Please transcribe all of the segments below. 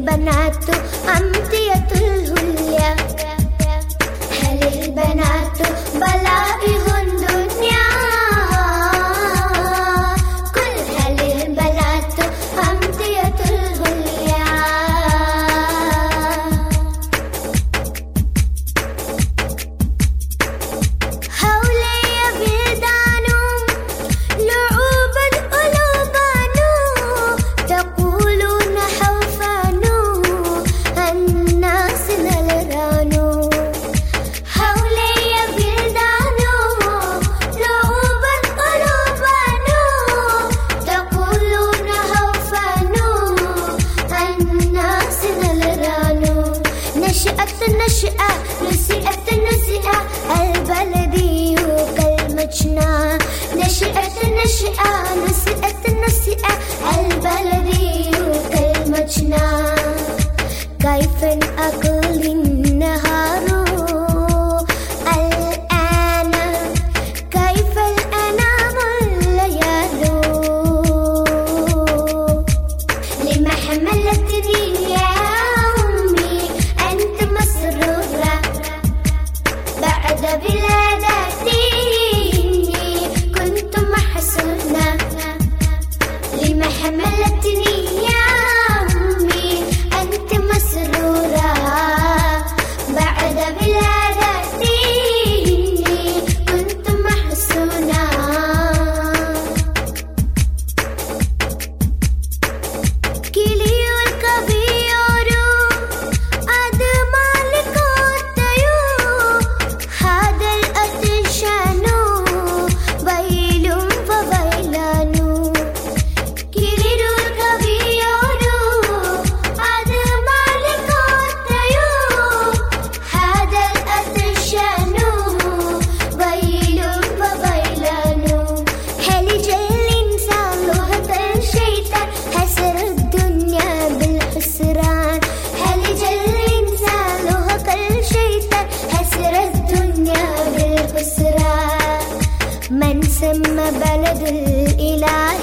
البنات أمطية الهليا هل البنات بلائهن دنيا كل هل البنات أمطية الهليا حولي بلدان لعوبا ألوبان تقولون حوفان الناس نلران حولي بلدان لعوبا ألوبان تقولون حوفان الناس نلران نشأت النشأة نسئت النسئة البلدي كالمجنى نشأت النشأة نسئت النسئة البلدي كالمجنى كيف أقل النهار الآن كيف الأنام الليال لما حملتني يا أمي أنت مسرورة بعد ولادتي إني كنت محزونة لما حملتني يا أمي أنت مسرورة بعد ولادتي إني كنت محزونة കിളിയോ കവിയോരോ അത് മാലിക്കോത്തയോ ഹാദൽ അത്ഷാനോ വൈലും വവൈലാനോ കിളിയോ കവിയോരോ അത് മാലിക്കോത്തയോ ഹാദൽ അത്ഷാനോ വൈലും വവൈലാനോ هلج الإنسان لغة الشيطان حسر الدنيا بالحسران هلج الإنسان لغة الشيطان حسر الدنيا بالخسران من سمى بلد الإله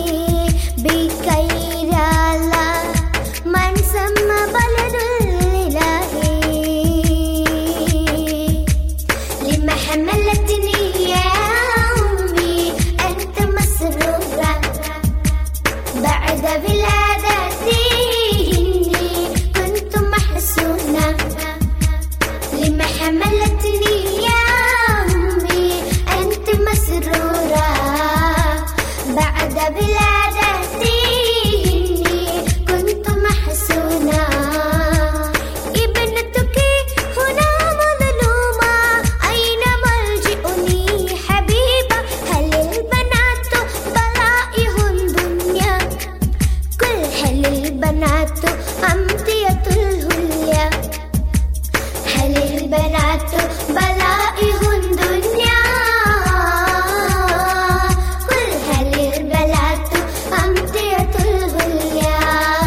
بخير الله من سمى بلد الإله لما حملتني يا أمي أنت مسرورة بعد ولادتي إني كنت محزونة لما حملتني يا أمي أنت مسرورة بعد ولادتي إني كنت محزونة ابنتك هنا مظلومة أين ملجئني حبيبة هل البنات بلائهن دنيا كل هل البنات أمطية الهليا هل البنات بلائهن دنيا كل هل البنات أمطية الهليا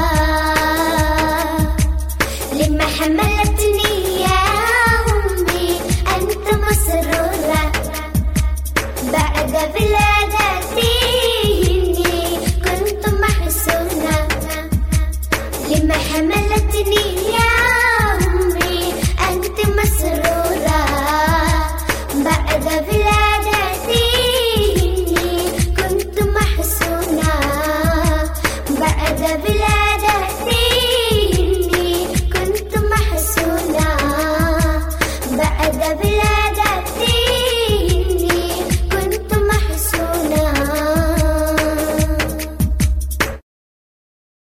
لما حملتني يا أمي أنت مسرورة بعد ولادتي إني كنت محزونة لما حملتني